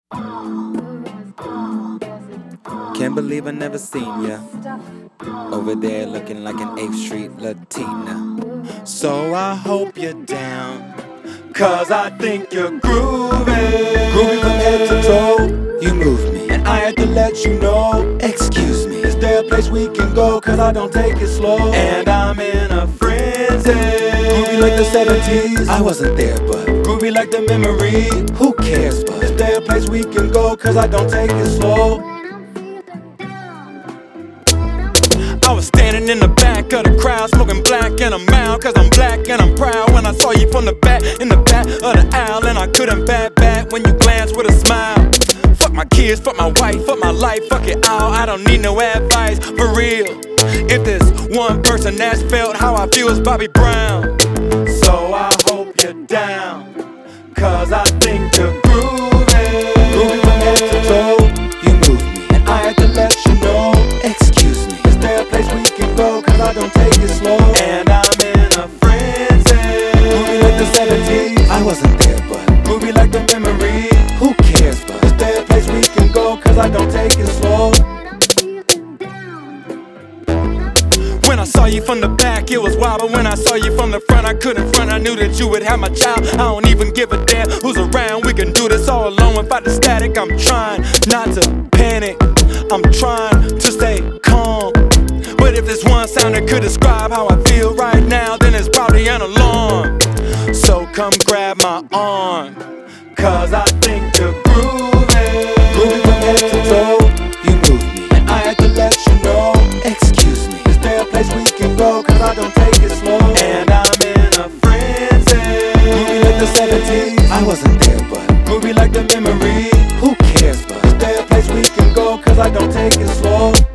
Can't believe I never seen ya over there looking like an 8th Street Latina. So I hope you're down, cause I think you're groovy. Groovy from head to toe, you move me, and I had to let you know. Excuse me, is there a place we can go? Cause I don't take it slow, and I'm in a frenzy. Groovy like the 70s, I wasn't there, but groovy like the memory. Who cares, but is there a place we can go? Cause I don't take it slow. I was standing in the back of the crowd, smoking black and I'm out, cause I'm black and I'm proud. When I saw you from the back, in the back of the aisle, and I couldn't bat back when you glanced with a smile. Fuck my kids, fuck my wife, fuck my life, fuck it all. I don't need no advice, for real. If there's one person that's felt how I feel, it's Bobby Brown. So I hope you're down, cause I think you're groovy. Groovy from head to toe, you move me, and I had to let you know. Excuse me, is there a place we can go? Cause I don't take it slow, and I'm in a frenzy. Groovy like the 70s, I wasn't there, but groovy like the memory. Who cares, but is there a place we can go? Cause I don't take it slow. When I saw you from the back, it was wild, but when I saw you from the front, I couldn't front. I knew that you would have my child. I don't even give a damn who's around. We can do this all alone without the static. I'm trying not to panic, I'm trying to stay calm. But if there's one sound that could describe how I feel right now, then it's probably an alarm. So come grab my arm, cause I think you're groovy. Groovy from head to toe, you move me, and I had to let you know. Excuse me, is there a place we can go? Cause I don't take it slow, and I'm in a frenzy. Groovy like the 70s, I wasn't there, but groovy like the memory. Who cares, but is there a place we can go? Cause I don't take it slow.